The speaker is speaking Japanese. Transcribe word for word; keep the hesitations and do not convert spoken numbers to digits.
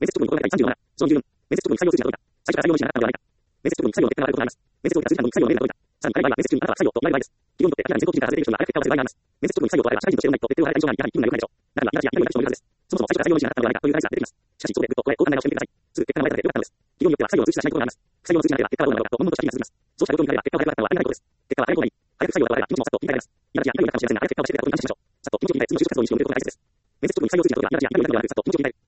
面接直後に行われたさんじゅうなな、そのにじゅうよん、面接直後に採用数値が届いた。最初から採用の指示があったのではないか。面接直後に採用の結果があることがあります。面接直後に数時間後に採用のメールが届いた。さん、面接中にあなたは採用と言われる場合です。企業にとって明らかに選考基準から外れている人にはあらゆる結果をさせる場合があります。面接直後に採用とあれば社会人としてうまいと決定をされた以上ならやはり義務が良くないでしょう。ならば、命や役割が人の数です。そもそも最初から採用の指示があったのではないかという大事が出てきます。しかし、そこでぐっとこれ、こう考え直してみてください。すぐ結果が漏れたので良かったのです。企業によっては採用の数値がしないことがあります。不採用の数値が出れば結果はどうなるのかと悶々とした日々が続きます。そうした状況になれば結果が早くなったのはありがたいことです。結果は早い方がいい。早く採用が終われば気持ちもさっと切り替えられます。今時や役割がかもしれませんが、早く結果をしてくれたことに感謝しましょう。さっと気持ちを切り替え、次の就活活動に意識を向けることが大切です。面接中に採用数値が届けば今時や役割がさっと気持ちを切り替える。